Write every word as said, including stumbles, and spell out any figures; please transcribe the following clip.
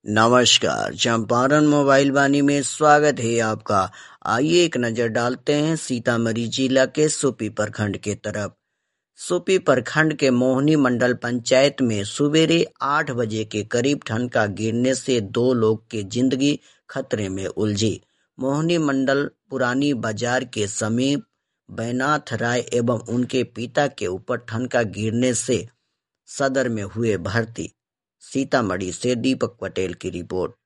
नमस्कार, चंपारण मोबाइल वाणी में स्वागत है आपका। आइए एक नजर डालते हैं सीतामढ़ी जिला के सुपी प्रखंड के तरफ। सुपी प्रखंड के मोहनी मंडल पंचायत में सुबेरे आठ बजे के करीब ठनका गिरने से दो लोग की जिंदगी खतरे में उलझी। मोहनी मंडल पुरानी बाजार के समीप बैनाथ राय एवं उनके पिता के ऊपर ठनका गिरने से सदर में हुए भर्ती। सीतामढ़ी से दीपक पटेल की रिपोर्ट।